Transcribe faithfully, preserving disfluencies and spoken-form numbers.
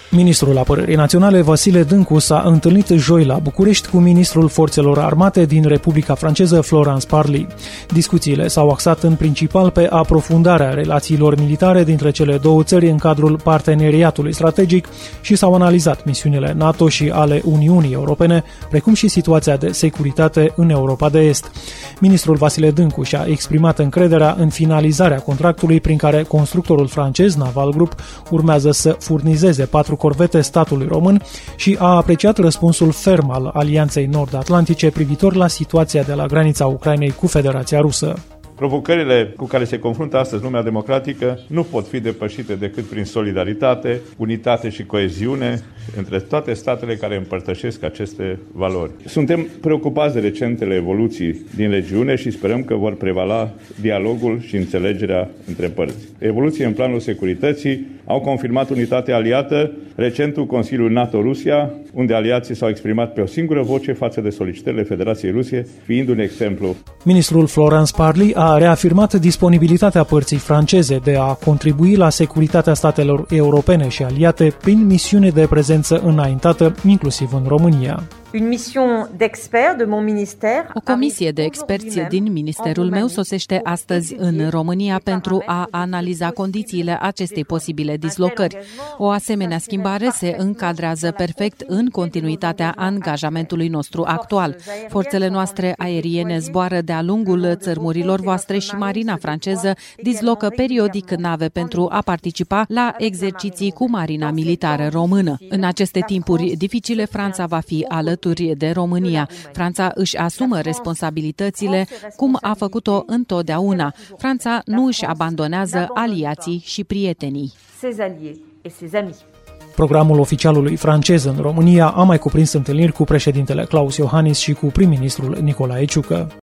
Ministrul Apărării Naționale Vasile Dâncu s-a întâlnit joi la București cu ministrul Forțelor Armate din Republica Franceză Florence Parly. Discuțiile s-au axat în principal pe aprofundarea relațiilor militare dintre cele două țări în cadrul parteneriatului strategic și s-au analizat misiunile NATO și ale Uniunii Europene, precum și situația de securitate în Europa de Est. Ministrul Vasile Dâncu și-a exprimat încrederea în finalizarea contractului prin care constructorul francez Naval Group urmează să furnizeze patru corvete statului român și a apreciat răspunsul ferm al Alianței Nord-Atlantice privitor la situația de la granița Ucrainei cu Federația Rusă. Provocările cu care se confruntă astăzi lumea democratică nu pot fi depășite decât prin solidaritate, unitate și coeziune între toate statele care împărtășesc aceste valori. Suntem preocupați de recentele evoluții din regiune și sperăm că vor prevala dialogul și înțelegerea între părți. Evoluții în planul securității au confirmat unitatea aliată, recentul Consiliu NATO-Rusia, unde aliații s-au exprimat pe o singură voce față de solicitările Federației Ruse, fiind un exemplu. Ministrul Florence Parly a reafirmat disponibilitatea părții franceze de a contribui la securitatea statelor europene și aliate prin misiune de prezență înaintată, inclusiv în România. O comisie de experți din ministerul meu sosește astăzi în România pentru a analiza condițiile acestei posibile dislocări. O asemenea schimbare se încadrează perfect în continuitatea angajamentului nostru actual. Forțele noastre aeriene zboară de-a lungul țărmurilor voastre și marina franceză dislocă periodic nave pentru a participa la exerciții cu marina militară română. În aceste timpuri dificile, Franța va fi alături de România. Franța își asumă responsabilitățile, cum a făcut-o întotdeauna. Franța nu își abandonează aliații și prietenii. Programul oficialului francez în România a mai cuprins întâlniri cu președintele Klaus Iohannis și cu prim-ministrul Nicolae Ciucă.